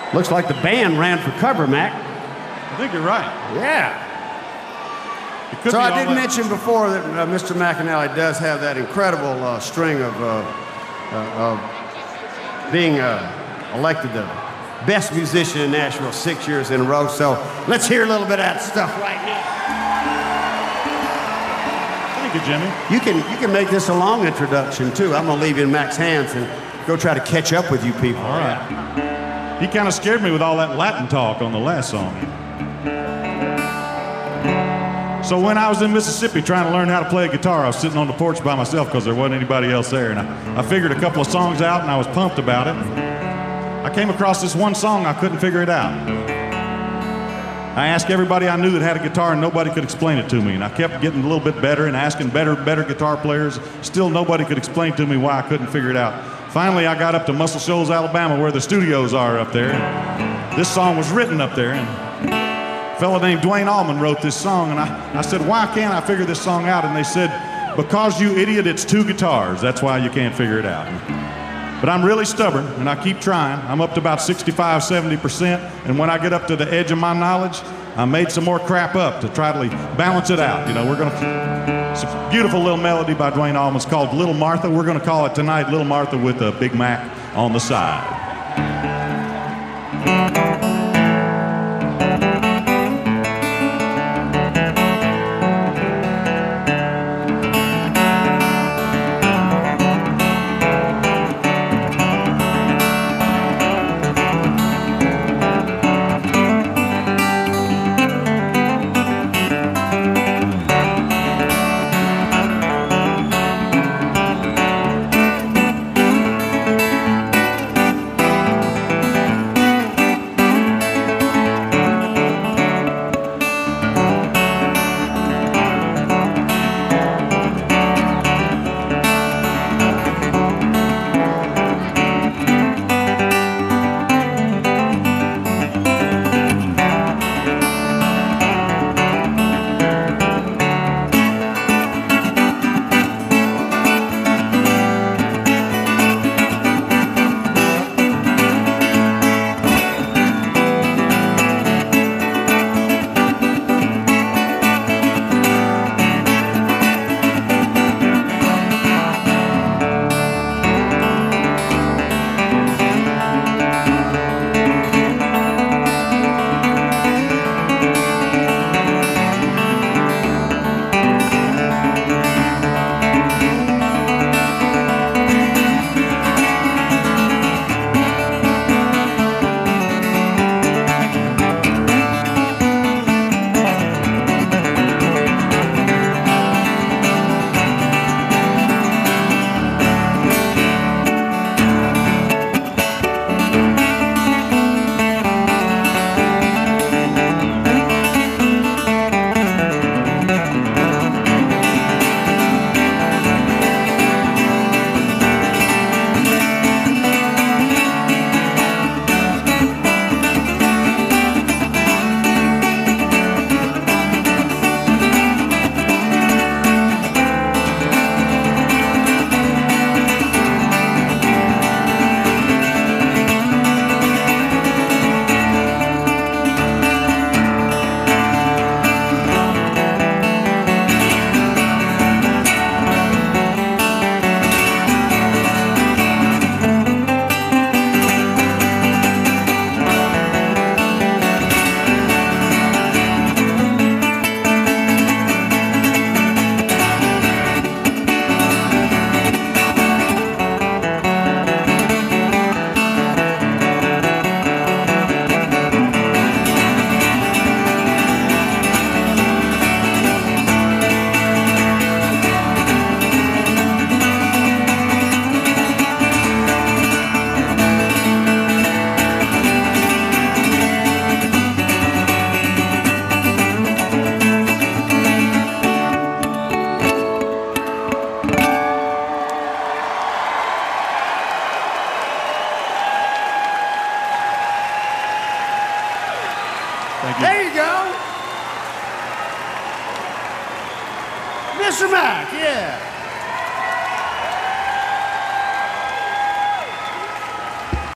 Looks like the band ran for cover, Mac. I think you're right. Yeah. So I did mention before that Mr. McAnally does have that incredible string of being elected the best musician in Nashville 6 years in a row. So let's hear a little bit of that stuff right now. Thank you, Jimmy. You can make this a long introduction too. I'm gonna leave you in Mac's hands and go try to catch up with you people. All right. He kind of scared me with all that Latin talk on the last song. So when I was in Mississippi trying to learn how to play a guitar, I was sitting on the porch by myself because there wasn't anybody else there. And I figured a couple of songs out and I was pumped about it. I came across this one song, I couldn't figure it out. I asked everybody I knew that had a guitar and nobody could explain it to me. And I kept getting a little bit better and asking better guitar players. Still nobody could explain to me why I couldn't figure it out. Finally, I got up to Muscle Shoals, Alabama, where the studios are up there. And this song was written up there. And a fellow named Duane Allman wrote this song, and I said, why can't I figure this song out? And they said, because you idiot, it's 2 guitars. That's why you can't figure it out. But I'm really stubborn, and I keep trying. I'm up to about 65, 70%, and when I get up to the edge of my knowledge, I made some more crap up to try to balance it out. You know, it's a beautiful little melody by Duane Allman. It's called Little Martha. We're going to call it tonight Little Martha with a Big Mac on the side. There you go. Mr. Mac, yeah.